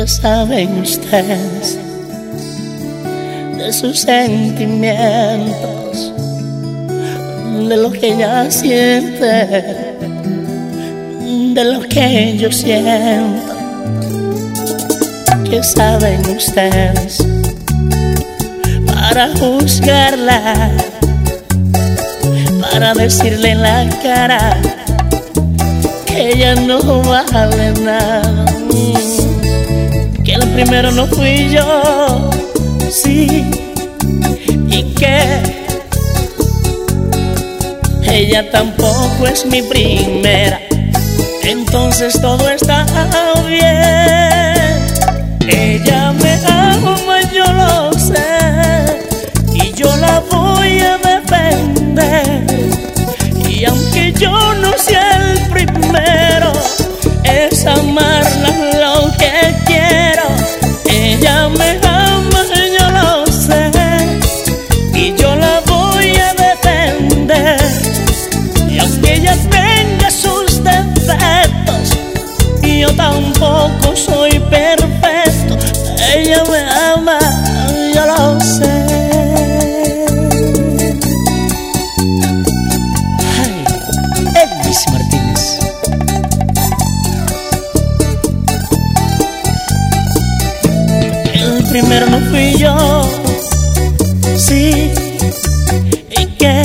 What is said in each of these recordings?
¿Qué saben ustedes de sus sentimientos, de lo que ella siente, de lo que yo siento? ¿Qué saben ustedes para juzgarla, para decirle en la cara que ella no vale nada? Que el primero no fui yo, sí, y que ella tampoco es mi primera. Entonces todo está bien. Ella me ama, yo lo sé, y yo la voy a defender. Y aunque yo no sea el primero, es amarla lo que quiero. Ella me ama, yo lo sé, y yo la voy a defender. Y aunque ella tenga sus defectos, y yo tampoco soy perfecto, ella me ama, yo lo sé. Ay, Elvis Martínez. El primero no fui yo, sí, y que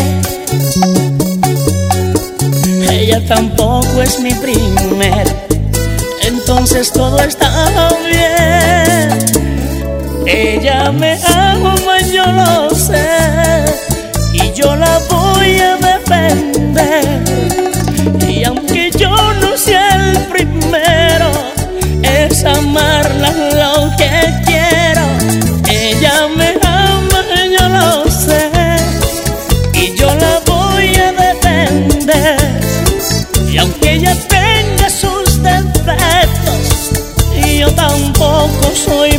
ella tampoco es mi primera. Entonces todo está bien. Ella me ama, yo lo sé, y yo la voy a defender. Y aunque yo no sea el primero, es amarla lo que quiero. Ella me ama, yo lo sé, y yo la voy a defender. Y aunque ella tenga sus defectos, y yo tampoco soy